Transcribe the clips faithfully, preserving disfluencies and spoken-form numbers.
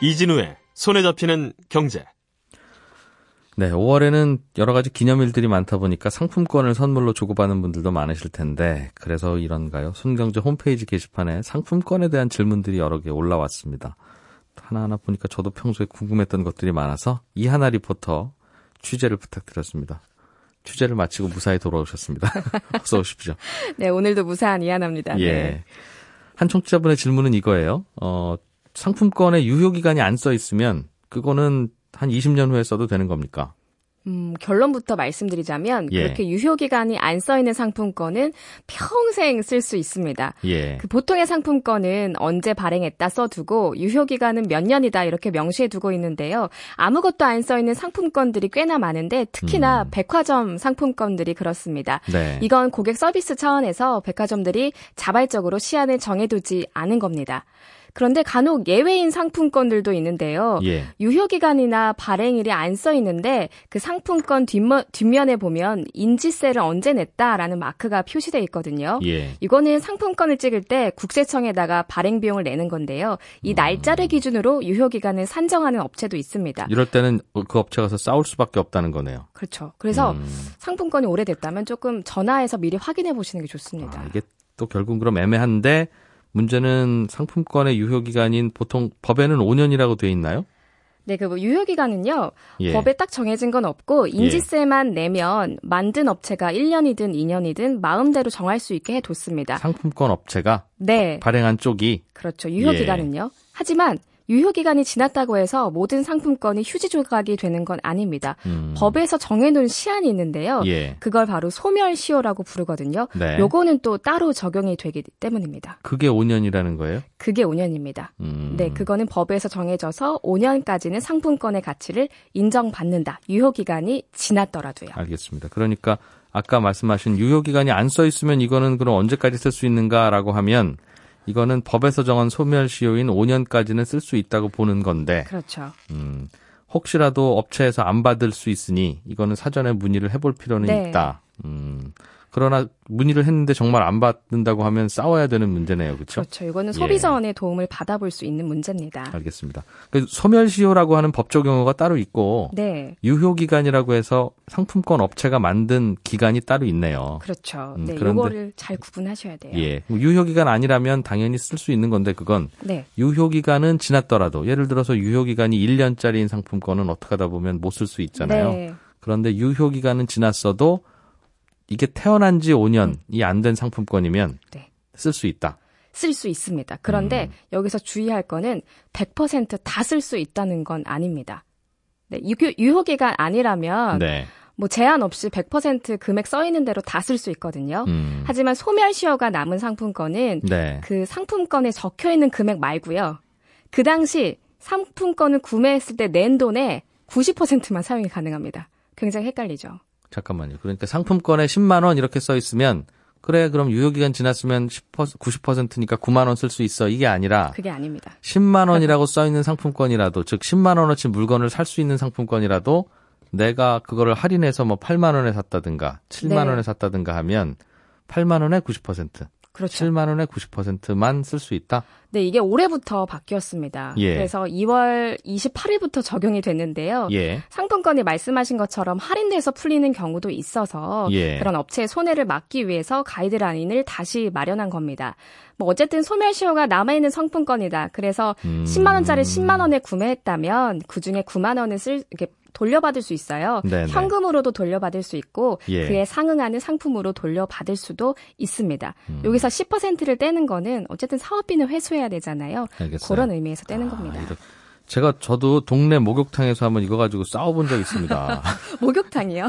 이진우의 손에 잡히는 경제. 네, 오월에는 여러 가지 기념일들이 많다 보니까 상품권을 선물로 주고받는 분들도 많으실 텐데 그래서 이런가요? 손경제 홈페이지 게시판에 상품권에 대한 질문들이 여러 개 올라왔습니다. 하나하나 보니까 저도 평소에 궁금했던 것들이 많아서 이하나 리포터 취재를 부탁드렸습니다. 취재를 마치고 무사히 돌아오셨습니다. 어서 오십시오. 네, 오늘도 무사한 이하나입니다. 예. 네. 한 청취자분의 질문은 이거예요. 어, 상품권에 유효기간이 안 써 있으면 그거는 한 이십 년 후에 써도 되는 겁니까? 음, 결론부터 말씀드리자면 예. 그렇게 유효기간이 안 써있는 상품권은 평생 쓸 수 있습니다. 예. 그 보통의 상품권은 언제 발행했다 써두고 유효기간은 몇 년이다 이렇게 명시해두고 있는데요. 아무것도 안 써있는 상품권들이 꽤나 많은데 특히나 음. 백화점 상품권들이 그렇습니다. 네. 이건 고객 서비스 차원에서 백화점들이 자발적으로 시한을 정해두지 않은 겁니다. 그런데 간혹 예외인 상품권들도 있는데요. 예. 유효기간이나 발행일이 안 써 있는데 그 상품권 뒷면, 뒷면에 보면 인지세를 언제 냈다라는 마크가 표시되어 있거든요. 예. 이거는 상품권을 찍을 때 국세청에다가 발행 비용을 내는 건데요. 이 날짜를 기준으로 유효기간을 산정하는 업체도 있습니다. 이럴 때는 그 업체 가서 싸울 수밖에 없다는 거네요. 그렇죠. 그래서 음. 상품권이 오래됐다면 조금 전화해서 미리 확인해 보시는 게 좋습니다. 아, 이게 또 결국 그럼 애매한데 문제는 상품권의 유효기간인 보통 법에는 오 년이라고 돼 있나요? 네, 그 뭐 유효기간은요. 예. 법에 딱 정해진 건 없고 인지세만 예. 내면 만든 업체가 일 년이든 이 년이든 마음대로 정할 수 있게 해뒀습니다. 상품권 업체가 네. 발행한 쪽이? 그렇죠. 유효기간은요. 예. 하지만 유효기간이 지났다고 해서 모든 상품권이 휴지 조각이 되는 건 아닙니다. 음. 법에서 정해놓은 시한이 있는데요. 예. 그걸 바로 소멸시효라고 부르거든요. 네. 요거는 또 따로 적용이 되기 때문입니다. 그게 오 년이라는 거예요? 그게 오 년입니다. 음. 네, 그거는 법에서 정해져서 오 년까지는 상품권의 가치를 인정받는다. 유효기간이 지났더라도요. 알겠습니다. 그러니까 아까 말씀하신 유효기간이 안 써 있으면 이거는 그럼 언제까지 쓸 수 있는가라고 하면 이거는 법에서 정한 소멸시효인 오 년까지는 쓸 수 있다고 보는 건데 그렇죠. 음, 혹시라도 업체에서 안 받을 수 있으니 이거는 사전에 문의를 해볼 필요는 네. 있다. 음, 그러나 문의를 했는데 정말 안 받는다고 하면 싸워야 되는 문제네요. 그렇죠? 그렇죠. 이거는 소비자원의 예. 도움을 받아볼 수 있는 문제입니다. 알겠습니다. 소멸시효라고 하는 법적 용어가 따로 있고 네. 유효기간이라고 해서 상품권 업체가 만든 기간이 따로 있네요. 그렇죠. 음, 네, 그런데, 이거를 잘 구분하셔야 돼요. 예, 유효기간 아니라면 당연히 쓸 수 있는 건데 그건 네. 유효기간은 지났더라도 예를 들어서 유효기간이 일 년짜리인 상품권은 어떻게 하다 보면 못 쓸 수 있잖아요. 네. 그런데 유효기간은 지났어도 이게 태어난 지 오 년이 안 된 상품권이면 네. 쓸 수 있다. 쓸 수 있습니다. 그런데 음. 여기서 주의할 거는 백 퍼센트 다 쓸 수 있다는 건 아닙니다. 네, 유효, 유효기간 아니라면 네. 뭐 제한 없이 백 퍼센트 금액 써 있는 대로 다 쓸 수 있거든요. 음. 하지만 소멸시효가 남은 상품권은 네. 그 상품권에 적혀 있는 금액 말고요. 그 당시 상품권을 구매했을 때 낸 돈의 구십 퍼센트만 사용이 가능합니다. 굉장히 헷갈리죠. 잠깐만요. 그러니까 상품권에 십만 원 이렇게 써 있으면 그래 그럼 유효기간 지났으면 십 퍼센트, 구십 퍼센트니까 구만 원 쓸 수 있어. 이게 아니라 그게 아닙니다. 십만 원이라고 써 있는 상품권이라도 즉 십만 원어치 물건을 살 수 있는 상품권이라도 내가 그거를 할인해서 뭐 팔만 원에 샀다든가 칠만 원에 네. 샀다든가 하면 팔만 원에 구십 퍼센트. 그렇죠. 칠만 원에 구십 퍼센트만 쓸 수 있다? 네, 이게 올해부터 바뀌었습니다. 예. 그래서 이월 이십팔일부터 적용이 됐는데요. 예. 상품권이 말씀하신 것처럼 할인돼서 풀리는 경우도 있어서 예. 그런 업체의 손해를 막기 위해서 가이드라인을 다시 마련한 겁니다. 뭐 어쨌든 소멸시효가 남아있는 상품권이다. 그래서 음. 십만 원짜리 십만 원에 구매했다면 그중에 구만 원을 쓸 이렇게 돌려받을 수 있어요. 네네. 현금으로도 돌려받을 수 있고 예. 그에 상응하는 상품으로 돌려받을 수도 있습니다. 음. 여기서 십 퍼센트를 떼는 거는 어쨌든 사업비는 회수해야 되잖아요. 알겠어요. 그런 의미에서 떼는 아, 겁니다. 이렇게. 제가 저도 동네 목욕탕에서 한번 이거 가지고 싸워본 적이 있습니다. 목욕탕이요?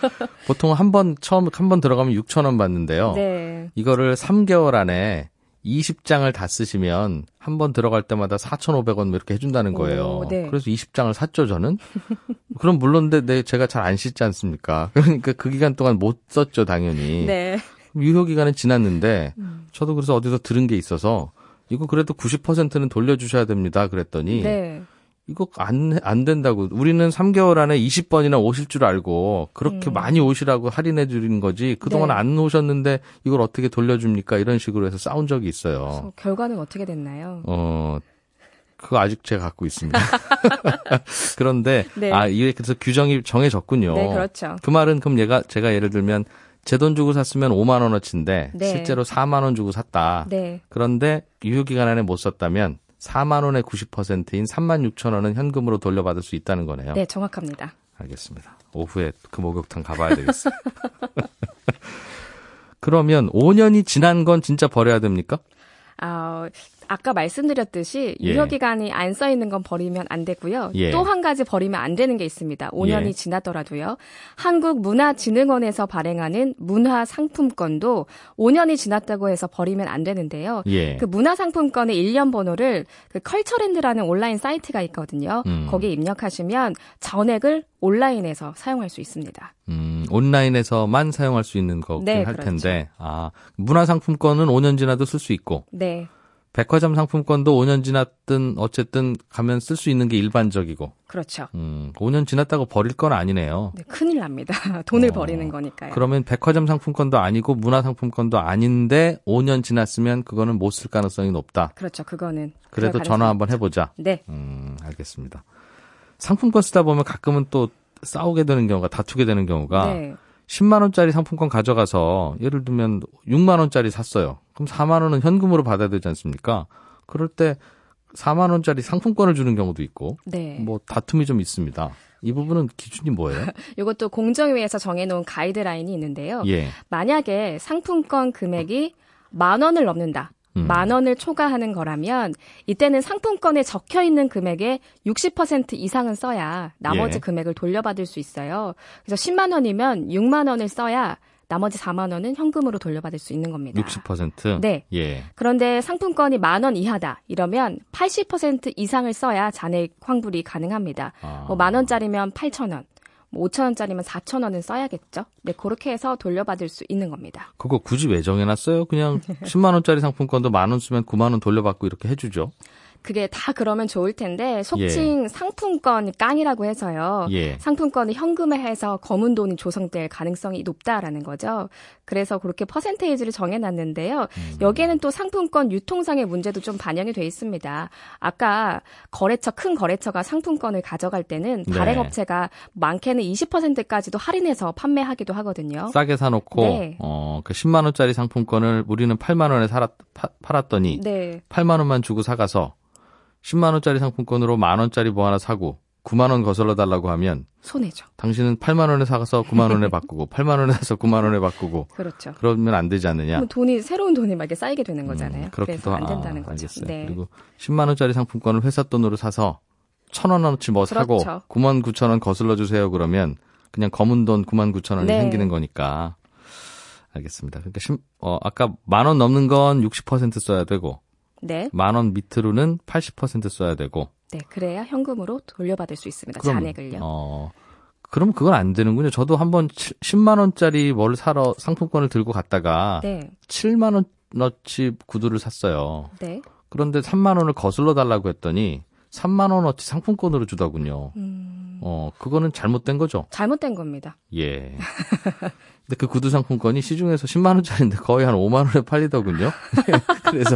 보통 한 번 처음 한 번 들어가면 육천 원 받는데요. 네. 이거를 삼 개월 안에 이십 장을 다 쓰시면 한 번 들어갈 때마다 사천오백 원 이렇게 해준다는 거예요. 오, 네. 그래서 이십 장을 샀죠, 저는. 그럼 물론 내 제가 잘 안 씻지 않습니까? 그러니까 그 기간 동안 못 썼죠, 당연히. 네. 유효기간은 지났는데 음. 저도 그래서 어디서 들은 게 있어서 이거 그래도 구십 퍼센트는 돌려주셔야 됩니다. 그랬더니 네. 이거 안, 안 된다고. 우리는 삼 개월 안에 이십 번이나 오실 줄 알고 그렇게 음. 많이 오시라고 할인해 드리는 거지. 그동안 네. 안 오셨는데 이걸 어떻게 돌려줍니까? 이런 식으로 해서 싸운 적이 있어요. 결과는 어떻게 됐나요? 어, 그거 아직 제가 갖고 있습니다. 그런데 네. 아 이게 그래서 규정이 정해졌군요. 네, 그렇죠. 그 말은 그럼 얘가 제가 예를 들면 제 돈 주고 샀으면 오만 원어치인데 네. 실제로 사만 원 주고 샀다. 네. 그런데 유효기간 안에 못 썼다면 사만 원의 구십 퍼센트인 삼만 육천 원은 현금으로 돌려받을 수 있다는 거네요. 네, 정확합니다. 알겠습니다. 오후에 그 목욕탕 가봐야 되겠어요. 그러면 오 년이 지난 건 진짜 버려야 됩니까? 아, 아까 말씀드렸듯이 예. 유효기간이 안 써 있는 건 버리면 안 되고요. 예. 또 한 가지 버리면 안 되는 게 있습니다. 오 년이 예. 지났더라도요. 한국문화진흥원에서 발행하는 문화상품권도 오 년이 지났다고 해서 버리면 안 되는데요. 예. 그 문화상품권의 일련 번호를 그 컬처랜드라는 온라인 사이트가 있거든요. 음. 거기에 입력하시면 전액을 온라인에서 사용할 수 있습니다. 음, 온라인에서만 사용할 수 있는 거긴 네, 할 그렇죠. 텐데, 아, 문화상품권은 오 년 지나도 쓸 수 있고, 네, 백화점 상품권도 오 년 지났든 어쨌든 가면 쓸 수 있는 게 일반적이고, 그렇죠. 음, 오 년 지났다고 버릴 건 아니네요. 네, 큰일 납니다. 돈을 어, 버리는 거니까요. 그러면 백화점 상품권도 아니고 문화상품권도 아닌데 오 년 지났으면 그거는 못 쓸 가능성이 높다. 그렇죠. 그거는 그래도 그럴 전화 가능성이 한번 해보자. 네. 음, 알겠습니다. 상품권 쓰다 보면 가끔은 또 싸우게 되는 경우가, 다투게 되는 경우가, 네. 십만 원짜리 상품권 가져가서 예를 들면 육만 원짜리 샀어요. 그럼 사만 원은 현금으로 받아야 되지 않습니까? 그럴 때 사만 원짜리 상품권을 주는 경우도 있고, 네. 뭐 다툼이 좀 있습니다. 이 부분은 기준이 뭐예요? 이것도 공정위에서 정해놓은 가이드라인이 있는데요. 예. 만약에 상품권 금액이 만 원을 넘는다. 음. 만 원을 초과하는 거라면 이때는 상품권에 적혀 있는 금액의 육십 퍼센트 이상은 써야 나머지 예. 금액을 돌려받을 수 있어요. 그래서 십만 원이면 육만 원을 써야 나머지 사만 원은 현금으로 돌려받을 수 있는 겁니다. 육십 퍼센트? 네. 예. 그런데 상품권이 만 원 이하다. 이러면 팔십 퍼센트 이상을 써야 잔액 환불이 가능합니다. 아. 뭐 만 원짜리면 팔천 원, 뭐 오천 원짜리면 사천 원은 써야겠죠. 네, 그렇게 해서 돌려받을 수 있는 겁니다. 그거 굳이 왜 정해놨어요? 그냥 십만 원짜리 상품권도 만 원 쓰면 구만 원 돌려받고 이렇게 해주죠. 그게 다 그러면 좋을 텐데 속칭 예. 상품권 깡이라고 해서요. 예. 상품권을 현금화해서 검은 돈이 조성될 가능성이 높다라는 거죠. 그래서 그렇게 퍼센테이지를 정해놨는데요. 음. 여기에는 또 상품권 유통상의 문제도 좀 반영이 돼 있습니다. 아까 거래처, 큰 거래처가 상품권을 가져갈 때는 네. 발행업체가 많게는 이십 퍼센트까지도 할인해서 판매하기도 하거든요. 싸게 사놓고 네. 어, 그 십만 원짜리 상품권을 우리는 팔만 원에 살았, 파, 팔았더니 네. 팔만 원만 주고 사가서 십만 원짜리 상품권으로 만 원짜리 뭐 하나 사고 구만 원 거슬러 달라고 하면 손해죠. 당신은 팔만 원에 사서 구만 원에 바꾸고 팔만 원에 사서 구만 원에 바꾸고 그렇죠. 그러면 안 되지 않느냐. 돈이 새로운 돈이 막 이렇게 쌓이게 되는 거잖아요. 음, 그래서 안 된다는 아, 거죠. 알겠어요. 네. 그리고 십만 원짜리 상품권을 회사 돈으로 사서 천 원어치 뭐 사고 그렇죠. 구만 구천 원 거슬러 주세요 그러면 그냥 검은 돈 구만 구천 원이 네. 생기는 거니까. 알겠습니다. 그러니까 십, 어, 아까 만 원 넘는 건 육십 퍼센트 써야 되고 네. 만 원 밑으로는 팔십 퍼센트 써야 되고. 네, 그래야 현금으로 돌려받을 수 있습니다. 그럼, 잔액을요. 어, 그럼 그건 안 되는군요. 저도 한번 십만 원짜리 뭘 사러 상품권을 들고 갔다가 네. 칠만 원어치 구두를 샀어요. 네. 그런데 삼만 원을 거슬러 달라고 했더니 삼만 원어치 상품권으로 주더군요. 음... 어, 그거는 잘못된 거죠? 잘못된 겁니다. 예. 근데 그 구두 상품권이 시중에서 십만 원짜리인데 거의 한 오만 원에 팔리더군요. 그래서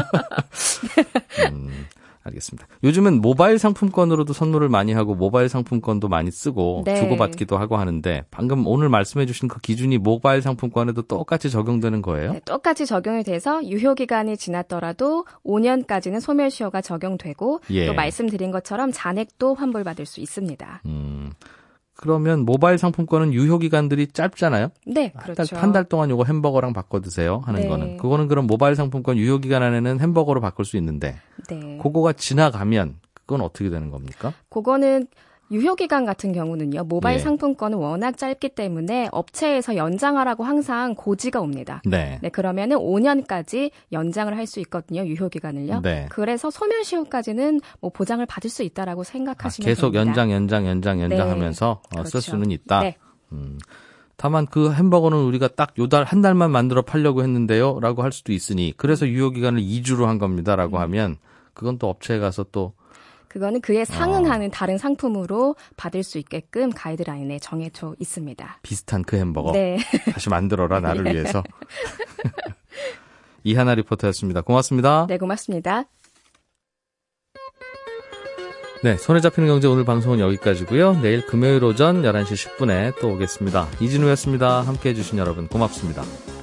음, 알겠습니다. 요즘은 모바일 상품권으로도 선물을 많이 하고 모바일 상품권도 많이 쓰고 네. 주고받기도 하고 하는데 방금 오늘 말씀해 주신 그 기준이 모바일 상품권에도 똑같이 적용되는 거예요? 네, 똑같이 적용이 돼서 유효기간이 지났더라도 오 년까지는 소멸시효가 적용되고 예. 또 말씀드린 것처럼 잔액도 환불받을 수 있습니다. 음, 그러면 모바일 상품권은 유효기간들이 짧잖아요? 네, 한 그렇죠. 달, 한 달 동안 요거 햄버거랑 바꿔 드세요 하는 네. 거는. 그거는 그럼 모바일 상품권 유효기간 안에는 햄버거로 바꿀 수 있는데 네. 그거가 지나가면 그건 어떻게 되는 겁니까? 그거는 유효기간 같은 경우는요. 모바일 예. 상품권은 워낙 짧기 때문에 업체에서 연장하라고 항상 고지가 옵니다. 네. 네, 그러면은 오 년까지 연장을 할 수 있거든요. 유효기간을요. 네. 그래서 소멸시효까지는 뭐 보장을 받을 수 있다라고 아, 생각하시면 계속 됩니다. 연장, 연장, 연장, 연장하면서 어, 그렇죠. 쓸 수는 있다. 네. 음. 다만 그 햄버거는 우리가 딱 요 달 한 달만 만들어 팔려고 했는데요, 라고 할 수도 있으니 그래서 유효기간을 이 주로 한 겁니다라고 음. 하면 그건 또 업체에 가서 또 그거는 그에 상응하는 어. 다른 상품으로 받을 수 있게끔 가이드라인에 정해져 있습니다. 비슷한 그 햄버거 네. 다시 만들어라 나를 네. 위해서. 이하나 리포터였습니다. 고맙습니다. 네, 고맙습니다. 네, 손에 잡히는 경제 오늘 방송은 여기까지고요. 내일 금요일 오전 열한 시 십 분에 또 오겠습니다. 이진우였습니다. 함께해 주신 여러분 고맙습니다.